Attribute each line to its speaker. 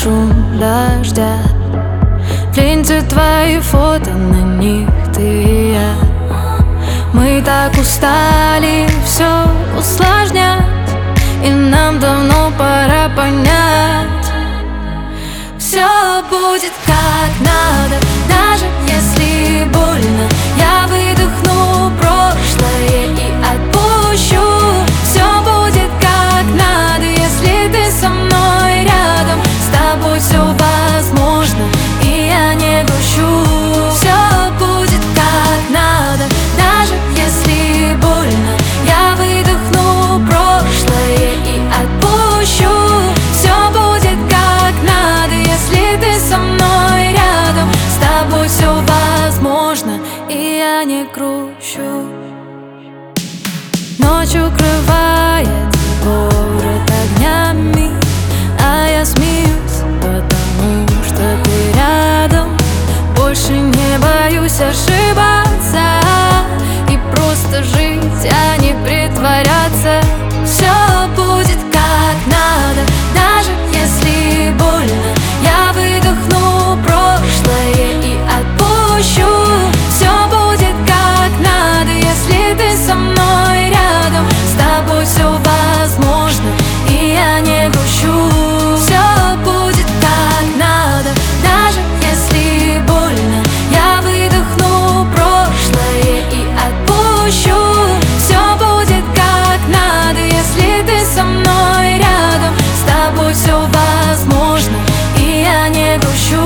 Speaker 1: шум дождя. В ленте твои фото, на них ты и я. Мы так устали все усложнять, и нам давно пора понять: все будет как надо, даже если больно. Я выдохну прошлое и отпущу. Все будет как надо, если ты со мной рядом. С тобой все возможно, и я не грущу. Все будет как надо, даже если больно. Я выдохну прошлое и отпущу. Все будет как надо, если ты со мной рядом. С тобой все возможно, и я не грущу. Ночь укрывает город огнями, а я смеюсь, потому что ты рядом. Больше не боюсь ошибаться и просто жить, а не притворяться. Все будет как надо, даже если больно. Я выдохну прошлое и отпущу. Все будет как надо, если ты со мной рядом. С тобой все возможно, и я не грущу. Все будет как надо, даже если больно. Я выдохну прошлое и отпущу. Все будет как надо, если ты со мной рядом. С тобой все возможно, и я не грущу.